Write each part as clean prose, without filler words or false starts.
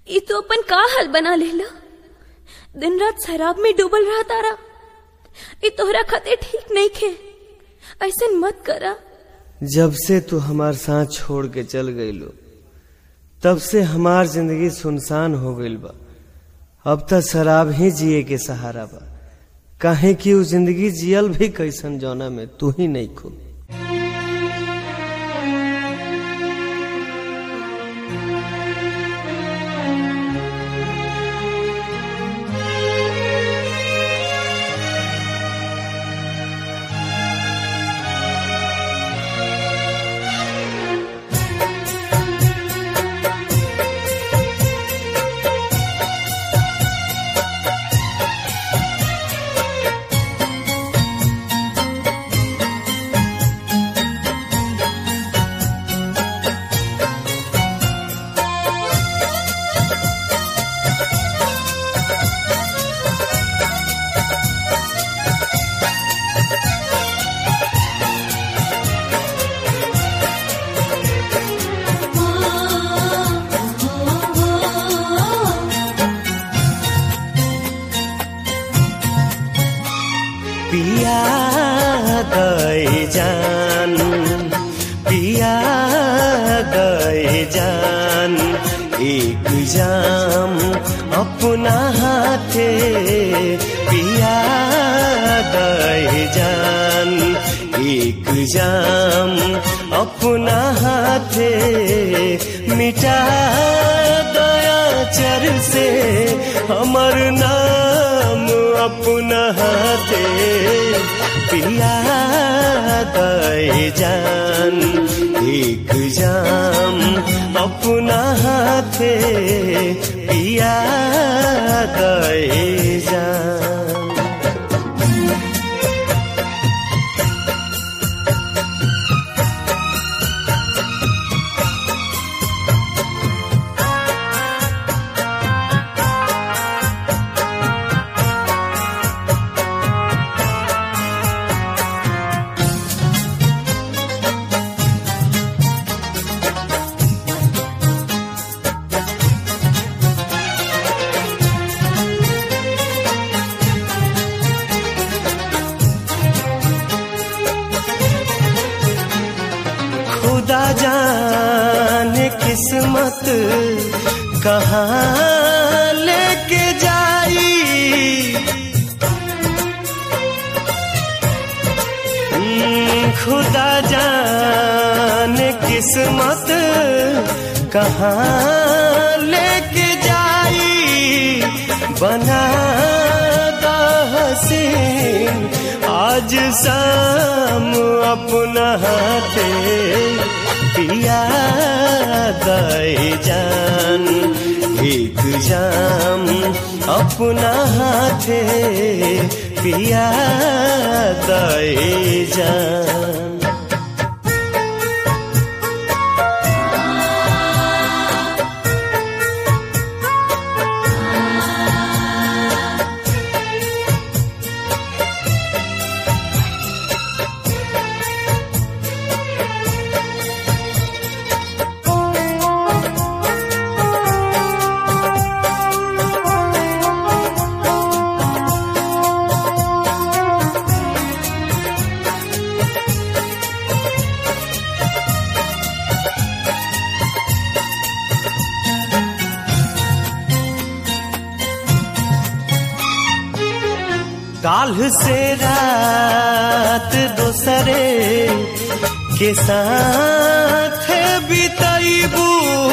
ये तो अपन का हाल बना लेला। दिन रात शराब में डूबल रहा तारा। ये तोहरा खातिर ठीक नहीं खे, ऐसे मत करा। जब से तू हमार साथ छोड़ के चल गईलो तब से हमार जिंदगी सुनसान हो गईल बा। अब तक शराब ही जिए के सहारा बा, काहे कि वो जिंदगी जियल भी कैसन जौना में तू ही नहीं खो। पिया गए जान, पिया गए जान, एक जाम अपना हाथे पिया गए जान, एक जाम अपना हाथे मिटा दया चर से हमर नाम अपना हाथे पिया गए जान, एक जाम अपना हाथे पिया गए जान। खुदा जाने किस्मत कहाँ लेके जाई, खुदा जाने किस्मत कहाँ लेके जाई, बना दा हसीन आज शाम अपना हाथे पिया गए जान, एक जाम अपना हाथे पिया गए जान। काल से रात दूसरे के साथ बिताइबू,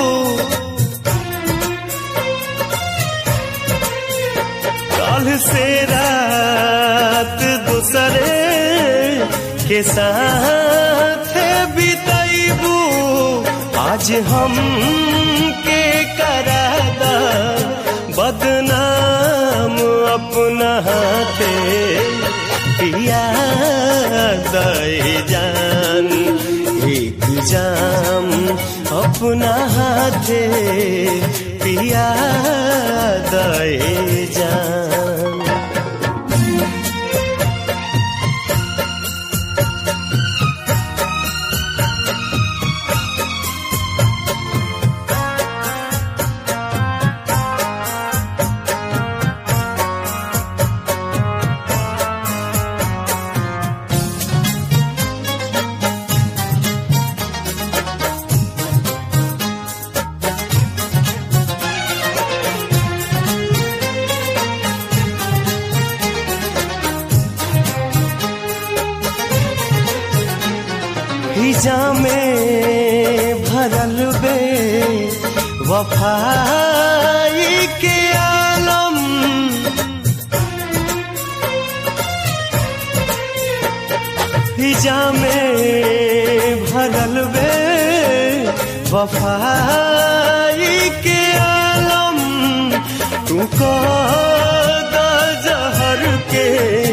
काल से रात दूसरे के साथ बिताइबू, आज हम के करादा बदनाम अपना हाथे पिया गए जान, एक जाम अपना हाथे पिया गए जान। वफाई के आलम हिजा में भरल बे वफाई के आलम तू को जहर के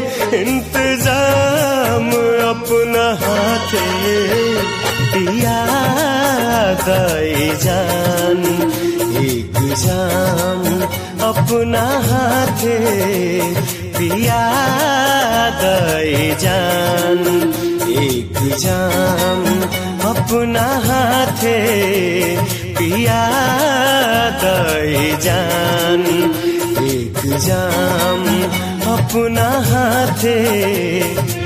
इंतजाम अपना हाथे पिया दई जान एक जाम अपना हाथे पिया दई जान एक जाम अपना हाथे पिया दई जान एक जाम अपना हाथे